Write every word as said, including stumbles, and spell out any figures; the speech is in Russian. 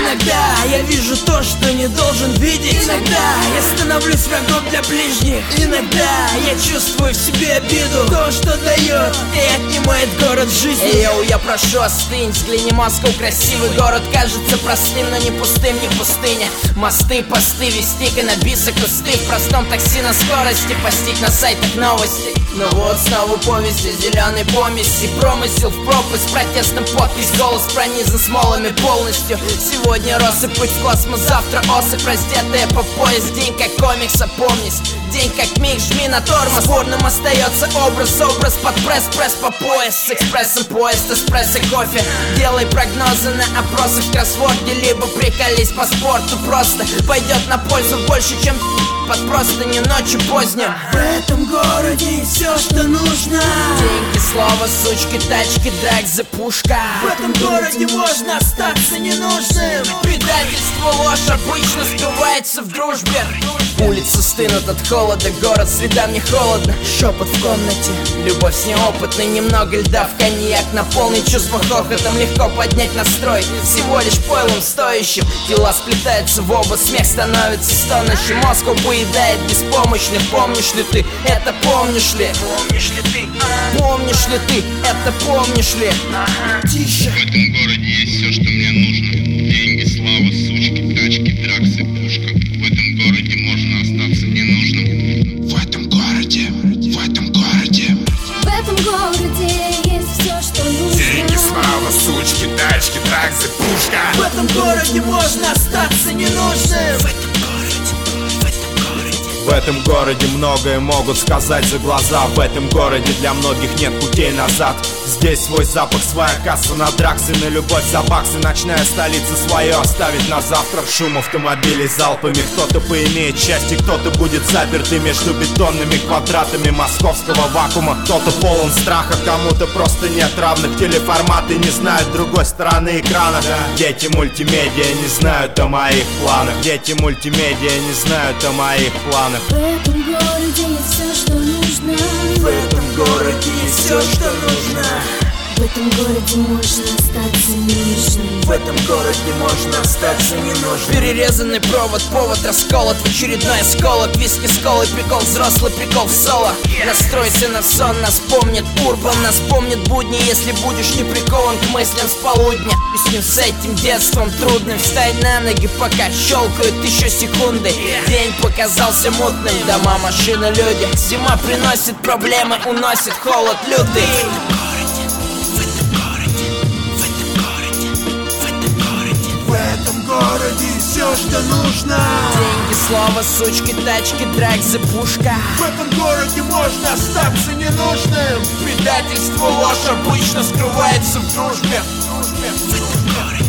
Иногда я вижу то, что не должен видеть. Иногда я становлюсь врагом для ближних. Иногда я чувствую в себе обиду. То, что дает и отнимает город жизни. Эй, йоу, я прошу, остынь, взгляни, Москва, красивый город. Кажется простым, но не пустым, не пустыня. Мосты, посты, вестик и на бисах кусты. В простом такси на скорости, постить на сайтах новости. Ну вот, снова повести, зеленый помесь и промысел в пропасть. Протестом подпись, голос пронизан смолами полностью. Сегодня россыпь, путь в космос, завтра осыпь, раздетая по пояс. День как комикс, опомнись, день как миг, жми на тормоз. Спорным остается образ, образ под пресс, пресс по пояс. С экспрессом поезд, эспрессо, кофе. Делай прогнозы на опросах в кроссворде, либо приколись по спорту. Просто пойдет на пользу больше, чем под простыню ночью поздним. В этом городе есть все, что нужно. Деньги, слово, сучки, тачки, драгзы, пушка. В этом городе можно остаться ненужным. Предательство, ложь обычно скрывается в дружбе. Улицы стынут от холода, город, среда мне холодно. Шепот в комнате, любовь с неопытной. Немного льда в коньяк, наполнить чувство хохотом. Легко поднять настрой, всего лишь пойлом стоящим. Дела сплетаются в оба, смех становится стонущим. Москва поедает беспомощных. Помнишь ли ты, это помнишь ли? Помнишь ли ты? Помнишь ли ты, это помнишь ли? Тише. В этом городе есть все, что мне нужно. Деньги, слава, сучки, тачки, драксы, пушка. В этом городе можно остаться ненужным. В этом городе, в этом городе. В этом городе есть все, что нужно. Деньги, слава, сучки, тачки, драксы, пушка. В этом городе можно остаться ненужным. В этом городе, в этом городе. В этом городе многое могут сказать за глаза. В этом городе для многих нет путей назад. Здесь свой запах, своя касса на драксы, на любовь за баксы. Ночная столица свое оставить на завтра. Шум автомобилей залпами. Кто-то поимеет счастье, кто-то будет запертый между бетонными квадратами московского вакуума. Кто-то полон страха, кому-то просто нет равных. Телеформаты не знают другой стороны экрана. Дети мультимедиа не знают о моих планах. Дети мультимедиа не знают о моих планах. В этом городе есть все, что нужно. В этом городе есть все, что нужно. В этом городе можно остаться ненужным. В этом городе можно остаться ненужным. Перерезанный провод, повод расколот в очередной осколок. Виски с колой, прикол взрослый, прикол в соло. Настройся на сон, нас помнит урбан. Нас помнит будни, если будешь не прикован к мыслям с полудня. И с ним, с этим детством трудным. Встать на ноги, пока щелкают еще секунды. День показался мутным, дома, машины, люди. Зима приносит проблемы, уносит холод лютый. В этом городе все, что нужно. Деньги, слава, сучки, тачки, драгзы, пушка. В этом городе можно остаться ненужным. Предательство, ложь обычно скрывается в дружбе. В этом городе.